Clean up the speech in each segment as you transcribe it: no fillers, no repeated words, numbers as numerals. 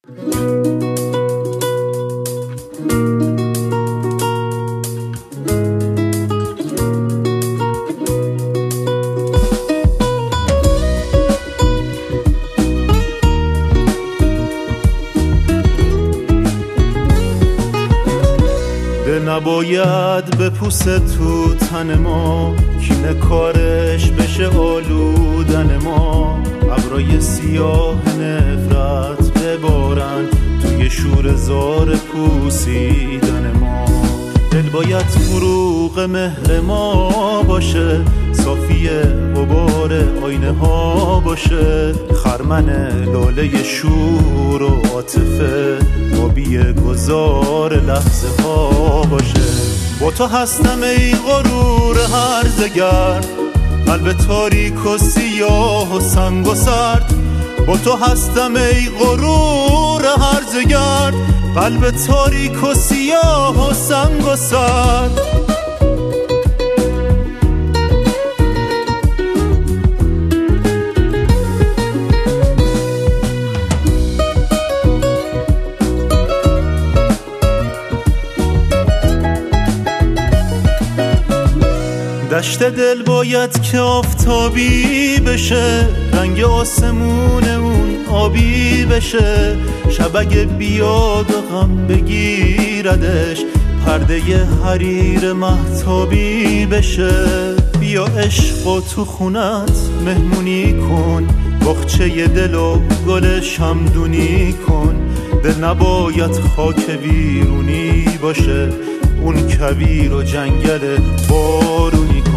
نباید بپوسه تو تن ما، کینه کارش بشه آلودن ما. ابرای سیاه نفرت ببارن توی شور زار پوسیدن ما. دل باید فروغ مهر ما باشه، صافی غبار آینه ها باشه. خرمن لاله شور و عاطفه، آبی گذار لحظه ها باشه. با تو هستم ای غرور هرزگرد، قلب تاریک و سیاه و سنگ و سرد. با تو هستم ای غرور هرزگرد، قلب تاریک و سیاه و سنگ و سرد. دشت دل باید که آفتابی بشه، رنگ آسمون اون آبی بشه. شب اگه بیاد و غم بگیردش، پرده حریر مهتابی بشه. بیا عشق و تو خونت مهمونی کن، باغچه دل و گل شمدونی کن. دل نباید خاک ویرونی باشه، اون کویر و جنگل بارونی کن.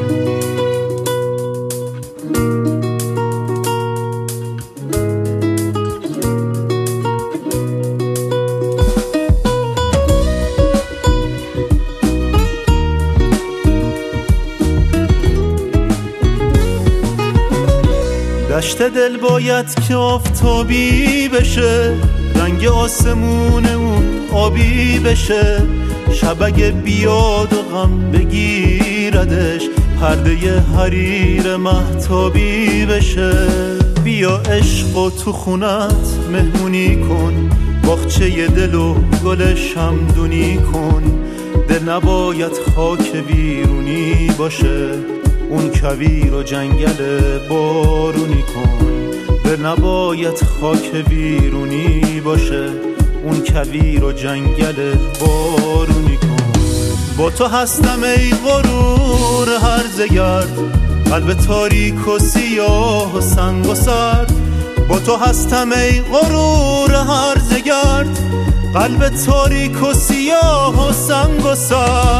دشت دل باید که آفتابی بشه، رنگ آسمون اون آبی بشه. شب اگه بیاد و غم بگیردش، پرده حریر مهتابی بشه. بیا عشق و تو خونت مهمونی کن، باغچه دل و گل شمدونی کن. دل نباید خاک ویرونی باشه، اون کویر و جنگل بارونی کن. دل نباید خاک ویرونی باشه، اون کویر و جنگل بارونی کن. با تو هستم ای غرور هرزگرد، قلب تاریک و سیاه و سنگ و سرد. با تو هستم ای غرور هرزگرد، قلب تاریک و سیاه و سنگ و سرد.